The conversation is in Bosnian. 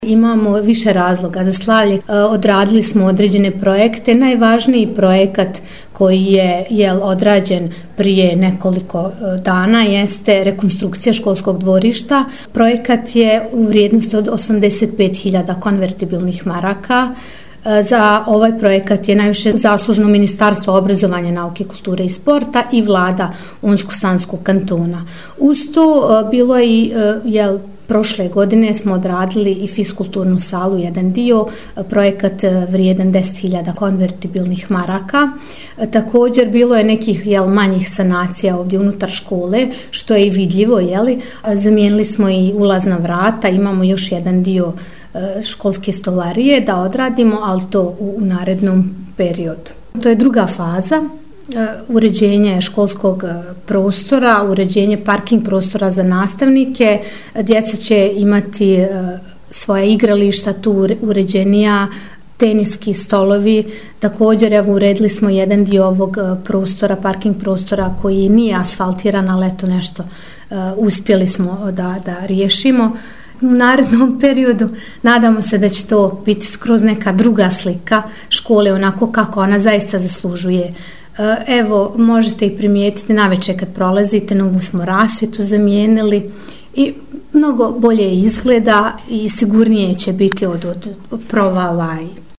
Imamo više razloga za slavlje. Odradili smo određene projekte. Najvažniji projekat koji je odrađen prije nekoliko dana jeste rekonstrukcija školskog dvorišta. Projekat je u vrijednosti od 85.000 konvertibilnih maraka. Za ovaj projekat je najviše zaslužno Ministarstvo obrazovanja, nauke, kulture i sporta i vlada Unsko-Sanskog kantona. Uz to bilo je prošle godine smo odradili i fiskulturnu salu, jedan dio, projekat vrijedan 10.000 konvertibilnih maraka. Također bilo je nekih manjih sanacija ovdje unutar škole, što je i vidljivo. Zamijenili smo i ulazna vrata, imamo još jedan dio školske stolarije da odradimo, ali to u narednom periodu. To je druga faza. Uređenje školskog prostora, uređenje parking prostora za nastavnike. Djeca će imati svoja igrališta, tu uređenija, teniski stolovi. Također uredili smo jedan dio ovog prostora, parking prostora koji nije asfaltiran, ali eto nešto uspjeli smo da riješimo. U narednom periodu nadamo se da će to biti skroz neka druga slika škole, onako kako ona zaista zaslužuje. Evo, možete i primijetiti navečer kad prolazite, novu smo rasvjetu zamijenili i mnogo bolje izgleda i sigurnije će biti od provala.